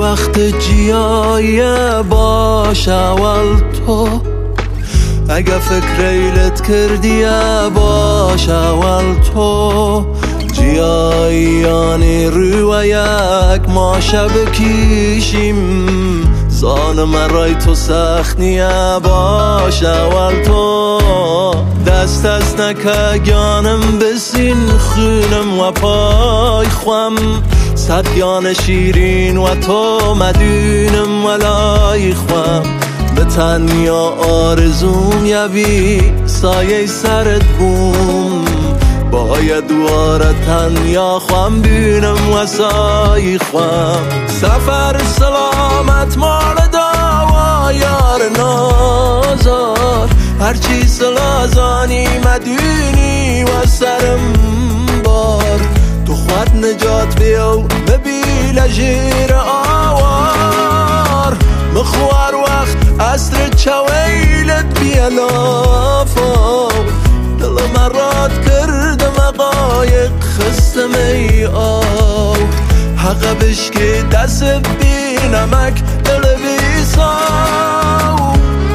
وقت جیایه باش اول تو اگه فکر ایلت کردیه باش اول تو جیایانی رو یک ماشه بکیشیم زان مرای تو سخت نیه باش اول تو دست از نکه گانم بسین خونم و پای خوام صد شیرین و تو مدونم ولای خوام به تنیا آرزوم یوی سایه سرت بوم باید دواره تنیا خوام بینم و سای خوام سفر سلامت مال داوا یار نازار هرچی سلازانی مدونی و سرم بار تو خود نجات بیو ببیل جیر آوار مخوار وقت عصر چویلت بیلافا دل مرات کردم قایق خستم ای آو حق بشکی دست بی نمک دل بی ساو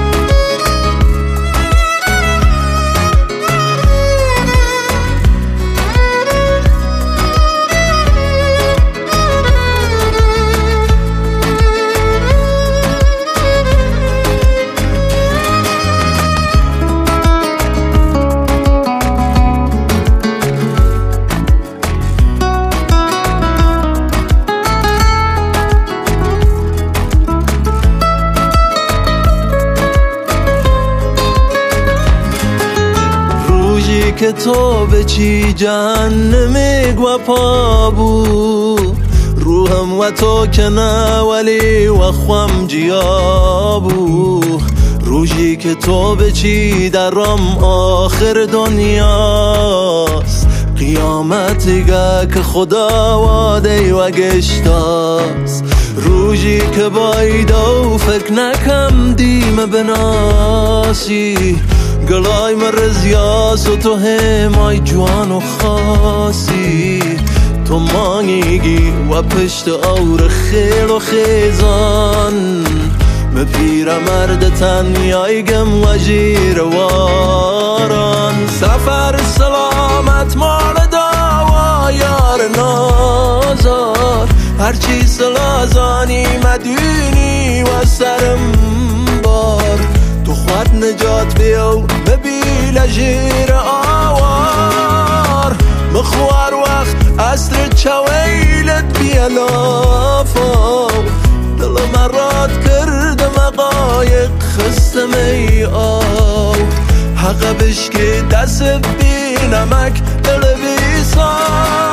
که تو به چی جهنم گوپا بود روحم و تو که نه ولی و خوام جیا بود روزی که تو به چی درم آخر دنیاست قیامتیگه که خدا واده و گشتاست روزی که بایدو فکر نکم دیم بناسی گلای مرزیاس و تو همای جوان و خاصی تو مانگی و پشت اور خیل و خیزان مپیر مرد تنیای گم و جیر واران سفر سلامت مال داوا یار نازار هرچی سلازانی مدونی و سرم بار تو خود نجات بیو ببیل جیر آوار مخوار وقت عصر چویلت بیلافا دل مرات کردم قایق خستم ای آو حق بشکی دست بی نمک دل بی ساو